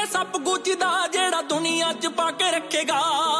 ਸੱਪ ਗੁੱਜਦਾ ਜਿਹੜਾ ਦੁਨੀਆ 'ਚ ਪਾ ਕੇ ਰੱਖੇਗਾ।